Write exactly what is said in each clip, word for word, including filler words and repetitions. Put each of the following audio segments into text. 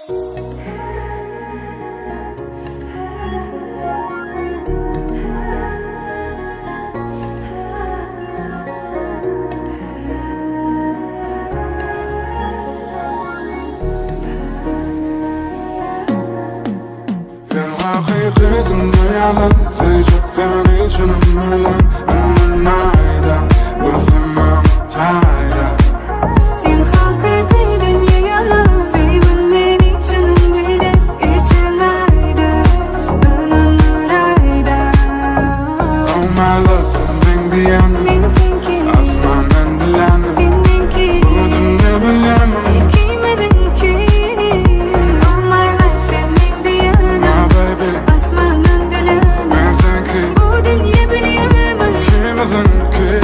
حقيقتنا يعلم في جبتني جنم ملم أن نعيدا ورثنا متعيدا Sen haqiqiydin yalan Sevin meni canım bile için ayda Ananırayda Oh my love sen diyen Men senki Asmanen dilen Sen menki Budun ne bilemem İlkimedim ki Oh my life sen men diyen My baby Asmanen dilen Ben senki Bu dünya bilemem Kimizin ki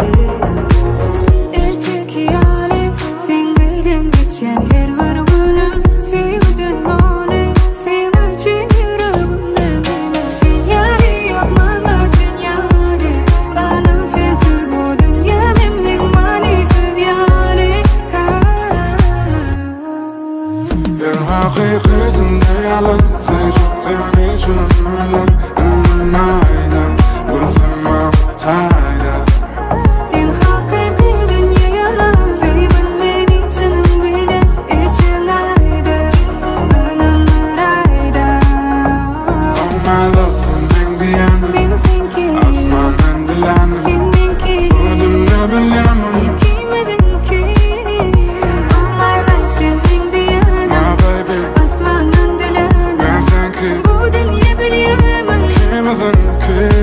Ertek yali Sen bilen geçen her bir günüm Sevdin onu Sen için yüreğimde benim Sen yari yapmana sen yari Bana sensiz bu dünya memnun maalesef yari Sen haqiqatında yalan Sen jubteni junum mülem أن نعيدا ورثنا متعيدا Sen haqiqiydin yalan Sevin meni canım bile için ayda Ananırayda Oh my love sen diyen Men senki Asmanen dilen Sen menki Budun ne bilemem İlkimedim ki Oh my life sen men diyen My baby Asmanen dilen Ben senki Bu dünya bilemem Kimizin ki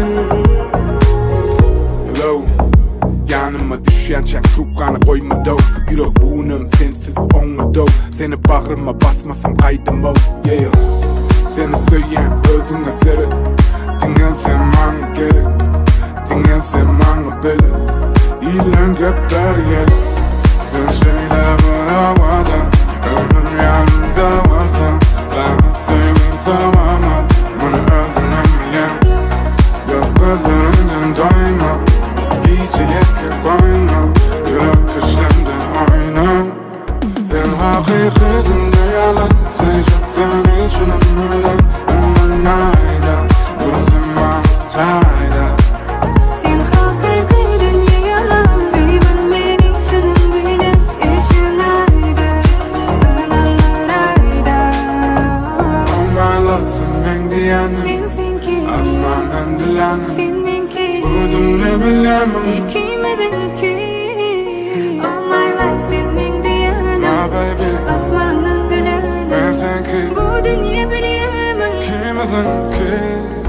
Hello Yanıma düşen çek tuğkanı koymadı Yürek buğunum sensiz olmadı Seni bağrıma basmasam kaydım o Yeah Seni söyleyen özüne seri Dinlen sen bana geri Dinlen sen bana beri İlan gökler gel Sen şeyler var havada Ömür yanında varsa Sana sevim tamamı Bunu özüne bilen Yok gözlerinden doyma Gece yeke koyma Yürek kışlarından oyna Sen haqiqatında yalan Sen jubteni junum mülem أن نعيدا ورثنا متعيدا Sen haqiqiydin yalan Sevin meni canım bile için ayda Ananırayda Oh my love sen diyen Men senki Asmanen dilen Sen menki Budun ne bilemem İlkimedim ki Oh my life sen men diyen My baby Asmanen dilen Ben senki Bu dünya bilemem Kimizin ki